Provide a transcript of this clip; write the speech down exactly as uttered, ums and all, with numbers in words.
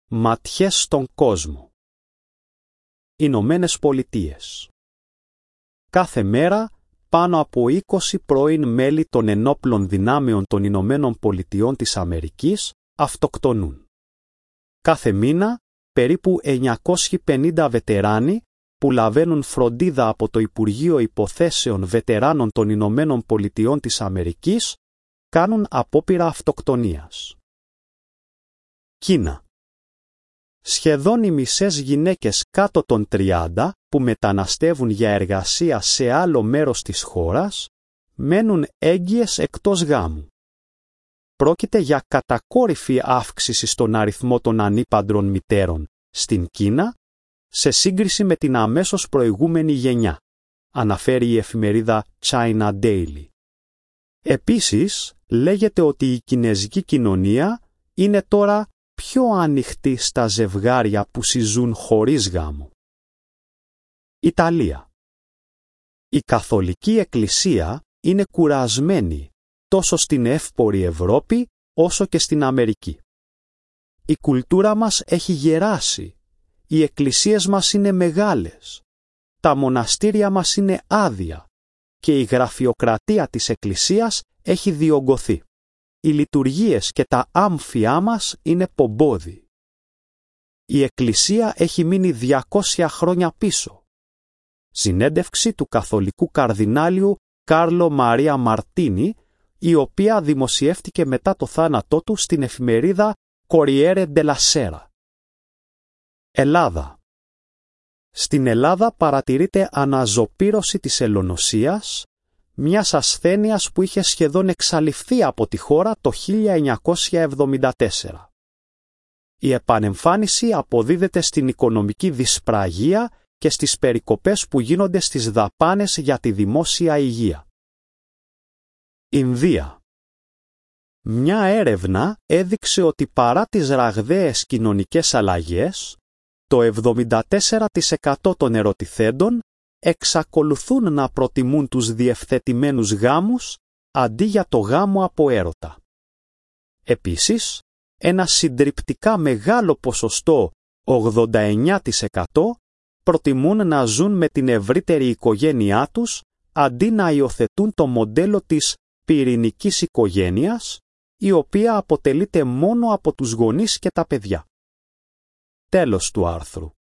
Ματιές στον κόσμο. Ηνωμένες Πολιτείες. Κάθε μέρα, πάνω από είκοσι πρώην μέλη των ενόπλων δυνάμεων των Ηνωμένων Πολιτειών της Αμερικής αυτοκτονούν. Κάθε μήνα, περίπου εννιακόσιοι πενήντα βετεράνοι που λαβαίνουν φροντίδα από το Υπουργείο Υποθέσεων Βετεράνων των Ηνωμένων Πολιτειών της Αμερικής κάνουν απόπειρα αυτοκτονίας. Κίνα. Σχεδόν οι μισές γυναίκες κάτω των τριάντα που μεταναστεύουν για εργασία σε άλλο μέρος της χώρας μένουν έγκυες εκτός γάμου. Πρόκειται για κατακόρυφη αύξηση στον αριθμό των ανήπαντρων μητέρων στην Κίνα σε σύγκριση με την αμέσως προηγούμενη γενιά, αναφέρει η εφημερίδα China Daily. Επίσης, λέγεται ότι η κινεζική κοινωνία είναι τώρα πιο ανοιχτή στα ζευγάρια που συζούν χωρίς γάμο. Ιταλία. Η Καθολική Εκκλησία είναι κουρασμένη τόσο στην εύπορη Ευρώπη όσο και στην Αμερική. Η κουλτούρα μας έχει γεράσει, οι εκκλησίες μας είναι μεγάλες, τα μοναστήρια μας είναι άδεια και η γραφειοκρατία της Εκκλησίας έχει διωγγωθεί. Οι λειτουργίες και τα άμφια μας είναι πομπόδι. Η Εκκλησία έχει μείνει διακόσια χρόνια πίσω. Συνέντευξη του καθολικού καρδινάλιου Κάρλο Μαρία Μαρτίνι, η οποία δημοσιεύτηκε μετά το θάνατό του στην εφημερίδα Κοριέρε ντελα Σέρα. Ελλάδα. Στην Ελλάδα παρατηρείται αναζωπήρωση της ελονοσίας, μιας ασθένειας που είχε σχεδόν εξαλειφθεί από τη χώρα το χίλια εννιακόσια εβδομήντα τέσσερα. Η επανεμφάνιση αποδίδεται στην οικονομική δυσπραγία και στις περικοπές που γίνονται στις δαπάνες για τη δημόσια υγεία. Ινδία. Μια έρευνα έδειξε ότι παρά τις ραγδαίες κοινωνικές αλλαγές, το εβδομήντα τέσσερα τοις εκατό των ερωτηθέντων εξακολουθούν να προτιμούν τους διευθετημένους γάμους αντί για το γάμο από έρωτα. Επίσης, ένα συντριπτικά μεγάλο ποσοστό, ογδόντα εννέα τοις εκατό, προτιμούν να ζουν με την ευρύτερη οικογένειά τους αντί να υιοθετούν το μοντέλο της πυρηνικής οικογένειας, η οποία αποτελείται μόνο από τους γονείς και τα παιδιά. Τέλος του άρθρου.